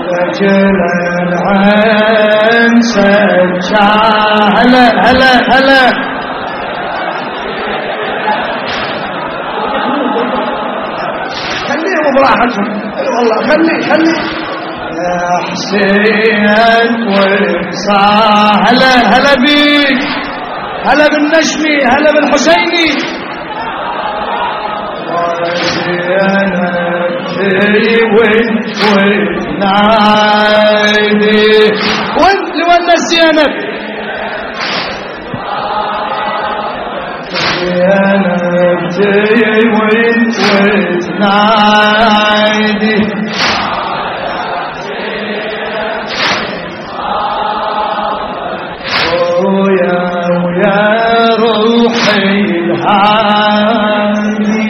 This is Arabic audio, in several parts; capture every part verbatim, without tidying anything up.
رجل العين سجى هلا هلا هلا خليهم براحتهم والله خلي خلي يا حسين وصاح هلا هلا بيك هلا بالنجمي هلا بالحسيني وين وين نايدي وين لوين الزينب زينب تي وين وين نايدي ويا ويا روحي الهادي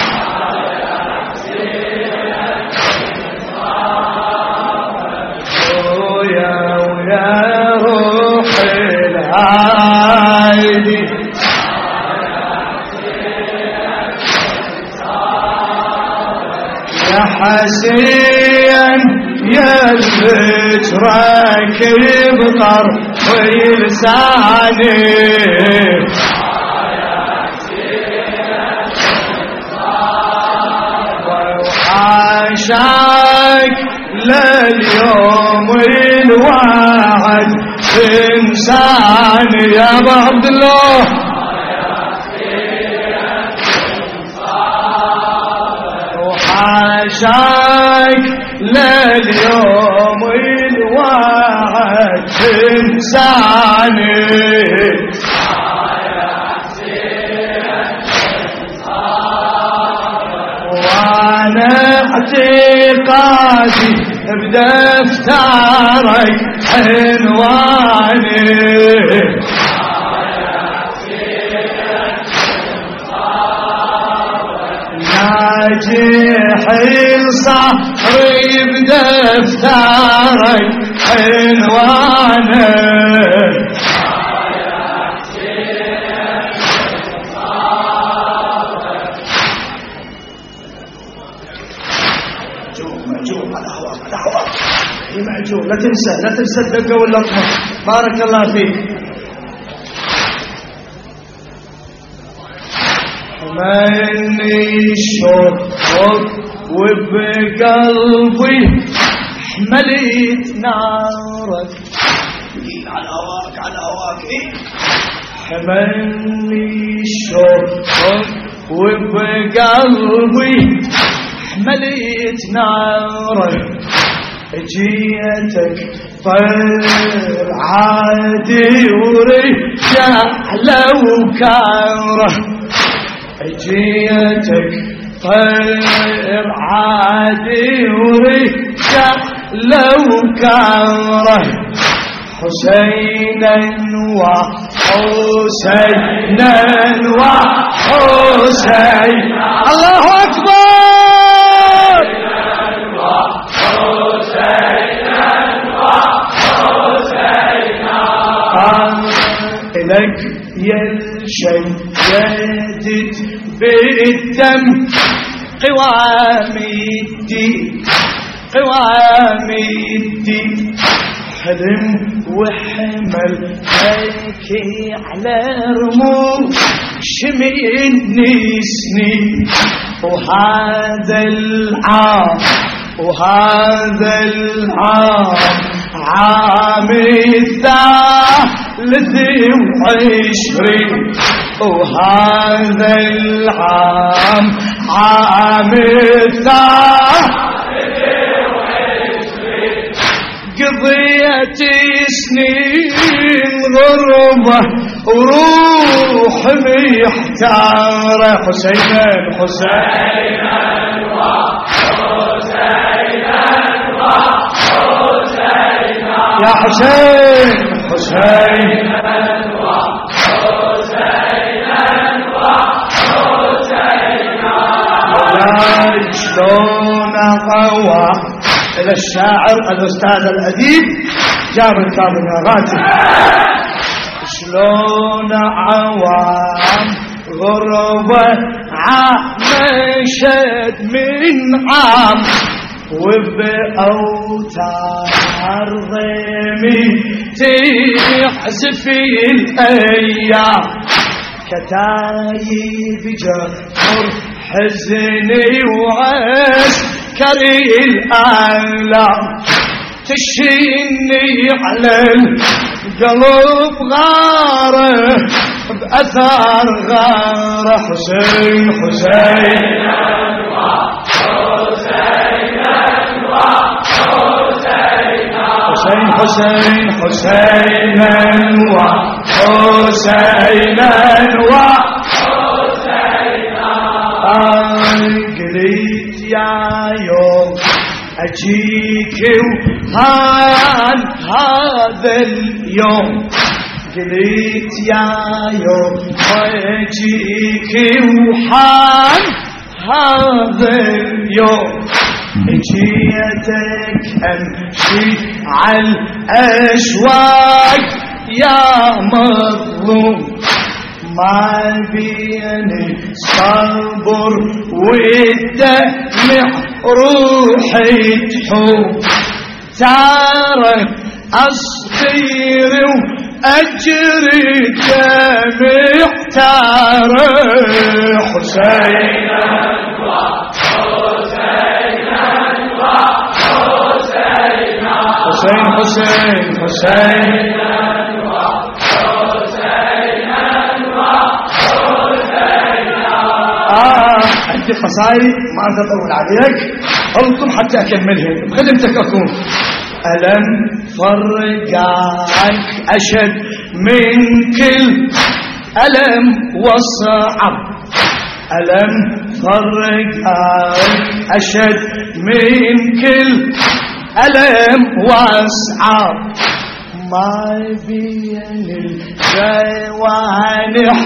حسين يا الفجرك بطرف لساني وحاشاك لليوم الواحد انساني يا ابو عبد الله عاشاك لليوم الواحد انساني وانا اعتقادي بدفترك عنواني ناجح الصحري بدفترك عنوانك معجوم على هواك على هواك معجوم لا تنسى لا تنسى الدقة واللطمة بارك الله فيك مني الشوق وبقلبي حملت نارك على هواك على هواك حملني الشوق وبقلبي حملت نارك جيتك طير عادي ورجع لو كاره جيتك طير عادي ورجع لو كاره حسينا وحسينا وحسين الله أكبر حسينا وحسينا لك يا الشيادت بالدم قوام الدين قوام الدين حلم وحمل هيكي على رموش مني سنين وهذا العام وهذا العام عام الثالث وعشرين وهذا العام عام الثالث وعشرين قضيت سنين غربة وروح محتارة حسينا حسينا وحسينا وحسينا يا حسين حسينا وحسينا وحسينا شلون قوى إلى الشاعر الأستاذ الأديب جابر كاظمي شلون عوام غربة عمشت من عام وبأوتار ضيمي تحزف الأيام كتايب جفر حزني وعسكري الآلام تشيني على القلب غاره بأثار غاره حسين حسين حسين حسين حسينا وحسينا وحسينا قلت يا يوم أجيك وهان هذا اليوم قلت يا يوم أجيك وهان هذا اليوم جيتك أمشي على الأشواق يا مظلوم ما بيني صبر والدمع روحي تحوم ترى أصغير وأجري دمع ترى حسين حسين حسين حسين آه عندي قصايد ما أقدر أطول عليك ألطم حتى أكملهم بخدمتك أكون ألم فرقك أشد من كل ألم وصعب ألم فرقك أشد من كل ألم وأصعب ما بين الجوانح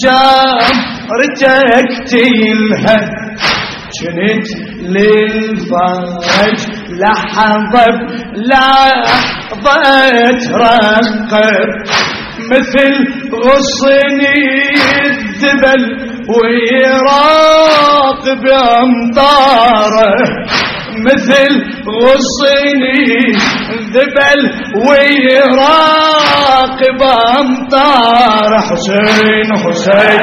جمرتك تلهب جنت للفرج لحظة لحظة ترقب مثل غصني الذبل ويراقب أمطاره مثل غصني ذبل ويراقب أمطار حسين حسين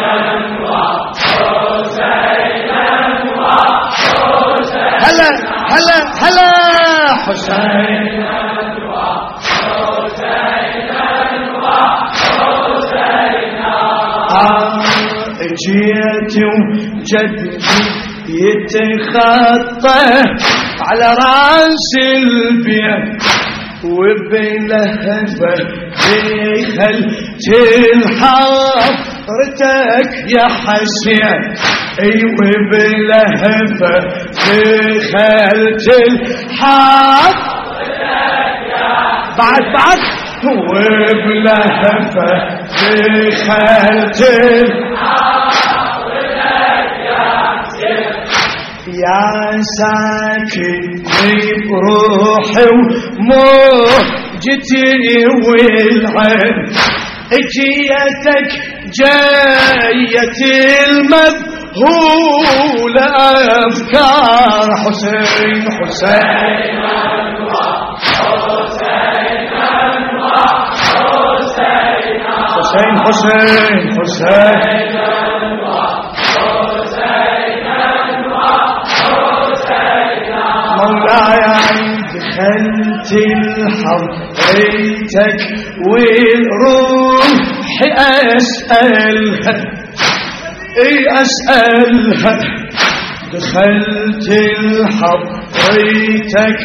هلا هلا هلا حسين جيت وجدي يتخطى على راس البيت وبلهفه دخلت الحضرتك يا حسين اي وبلهفه دخلت الحضرتك يا بعد بعد وبلهفه دخلت يا ساكني بروحي وموجتي والعين اجيتك جاية المذهولة أفكار حسين حسين حسين حسين حسين مولاي دخلت لحضرتك والروح أسألها اي أسألها دخلت لحضرتك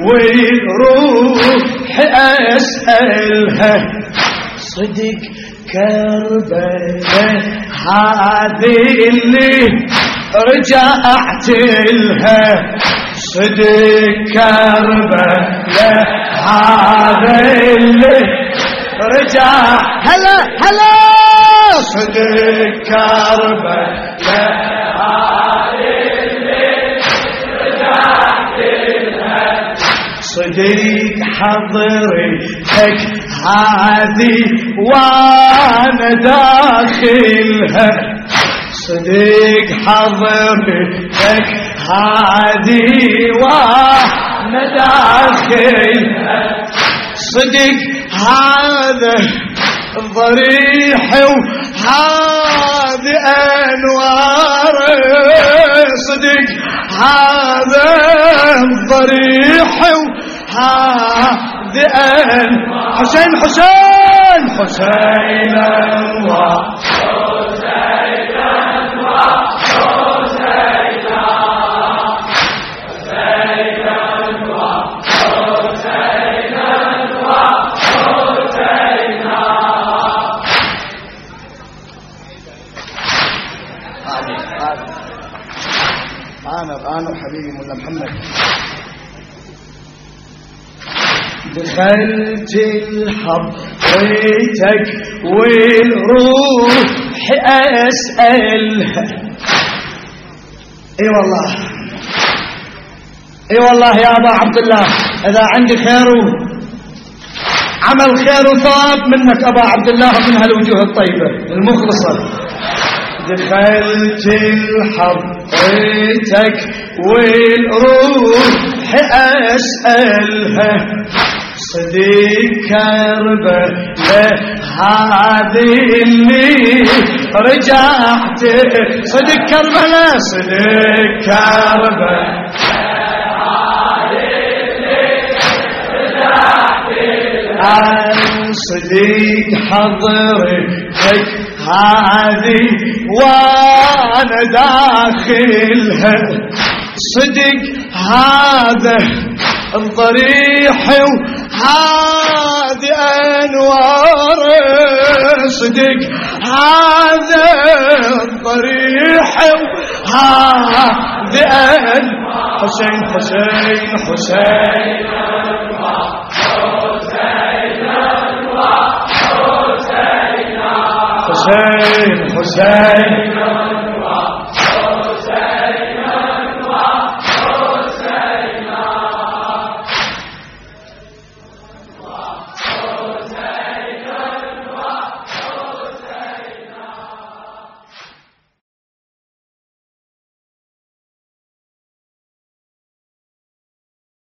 والروح أسألها صدق كربلاء هذه اللي رجعت لها صدق كربلاء هذا اللي رجع هلا هلا صدق كربلاء هذا اللي رجعت لها صدق حضرتك هذه وانا داخلها صدق حضرتك هذه وانا داخل صدق هذا الضريح وهذه انوار صدق هذا الضريح وهذه انوار حسين حسين حسين انوار أنا أنا حبيبي مولا محمد. دخلت لحضرتك والروح أسألها اي والله اي والله يا أبا عبد الله إذا عندي خير عمل خير وثواب منك أبا عبد الله من هالوجوه الطيبة المخلصة. دخلت لحضرتك والروح أسألها صديق كربلاء هذه اللي رجعت صديق كربلاء صديق كربلاء هذه اللي رجعت صديق حضرتك هذه وانا داخلها صدق هذا الضريح وهذه انوار صدق هذا الضريح وهذه انوار حسين حسين حسين حسين حسين